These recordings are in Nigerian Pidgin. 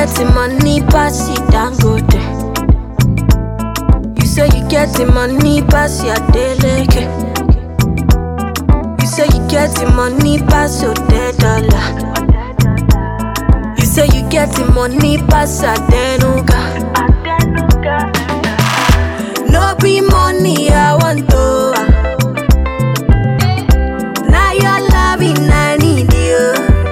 get the money, pass it down, go there. You say you get the money, pass your daily. You say you get the money, pass your $10. You say you get the money, pass a denuga. No be money, I want to. Now you're loving, I need you.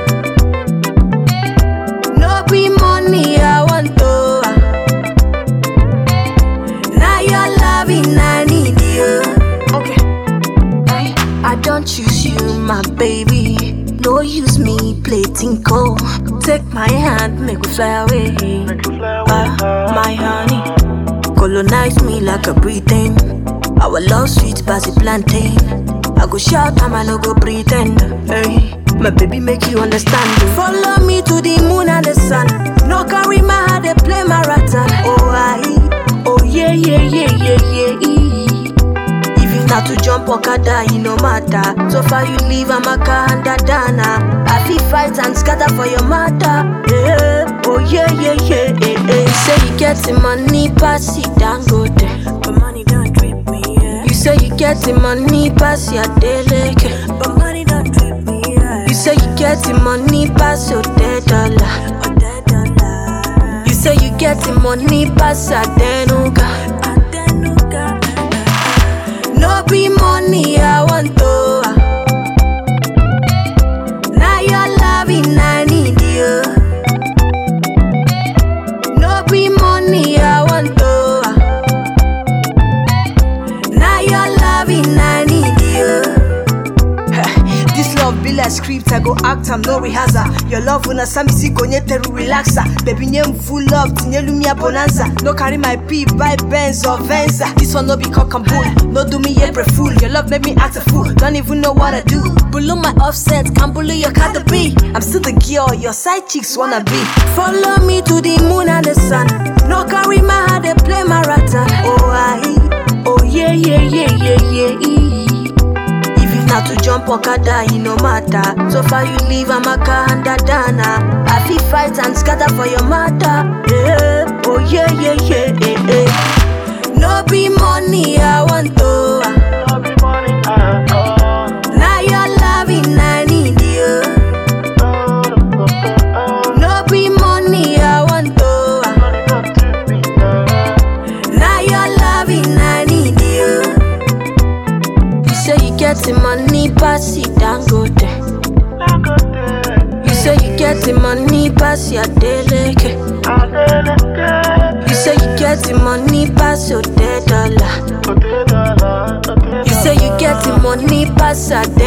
No be money, I want to. Now you're loving, I need you. Okay. I don't choose you, my baby. No use me plating cold. Take my hand, make we fly away. My honey, colonize me like a Britain. Our love sweet as a plantain. I go shout and I no go pretend. Hey, my baby make you understand. Follow me to the moon and the sun. No carry my heart, they play my rattle. Oh yeah, yeah, yeah, yeah, yeah. Not to jump Okada, it no matter. So far you leave Amaka and Dadana. I feel fight and scatter for your mother. Yeah, oh yeah, yeah, yeah, yeah, yeah. You say you get the money, pass it down, go there. But money don't trip me, yeah. You say you get the money, pass your daily. But money don't trip me, yeah. You say you get the money, pass your $10. You say you get the money, pass a denuga. No be money, I want to. Now you're loving, I need you. No be money, I want to. Now you're loving, I need you. This love be like script, I go act, I'm no rehearsal. Your love when I sami si konye teru relaxa. Baby name full love, tinye lumia bonanza. No carry my pee, buy Benz or Venza. This one no be cock and bull, no do me April fool. Your love make me act a fool, don't even know what I do. Below my offset, can't believe your cat to be. I'm still the girl, your side chicks wanna be. Follow me to the moon and the sun. No carry my heart, they play my rattle. Oh yeah, yeah, yeah, yeah, yeah. Not to jump Okada, it no matter. So far you leave Amaka and Dadana. I feel fight and scatter for your mother. Yeah, oh yeah, yeah, yeah, yeah, yeah. No be money, I want to. No be money, I want. Now you're loving, I need you. No be money, I want to. Money don't trip me, yeah. Now you're loving, I need you. You say you get the money, pass it down, go there. You say you get the money, pass your daily. You say you get the money, pass your $10. You say you get the money, pass a